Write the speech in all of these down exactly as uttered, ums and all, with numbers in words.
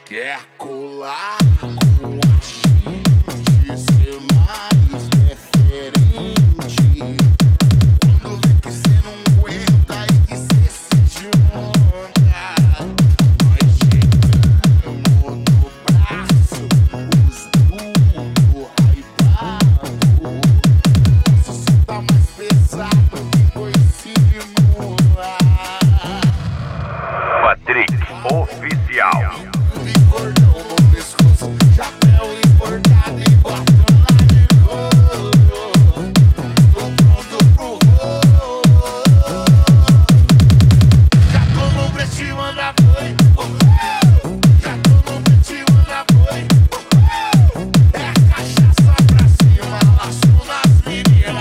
Quer colar com a gente, ser mais diferente. Quando vê que cê não aguenta e que cê se junta, nós chegamos no braço, os tudo hypado. Se cê tá mais pesado que coisinho lá. Patrick Oficial. Cordão no pescoço, chapéu importado e batom lá de couro. Tô pronto pro rolo. Já tô no brete, manda boi. Já tô no brete, manda boi. É a cachaça pra cima, laço nas meninas.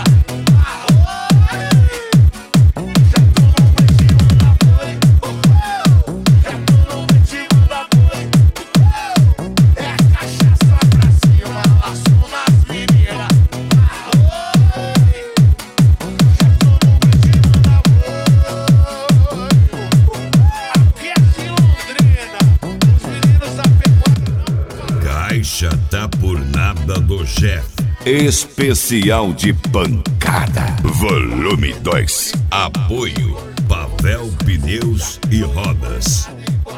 Já tô no brete, manda boi. Já tô no brete, manda boi. É a cachaça pra cima, laço nas meninas. Já tô no brete, manda boi. Aqui é de Londrina, os meninos da pecuária. Caixa da Purnada do Jeff. Especial de pancada. Volume dois. Apoio Pavel Pneus e Rodas.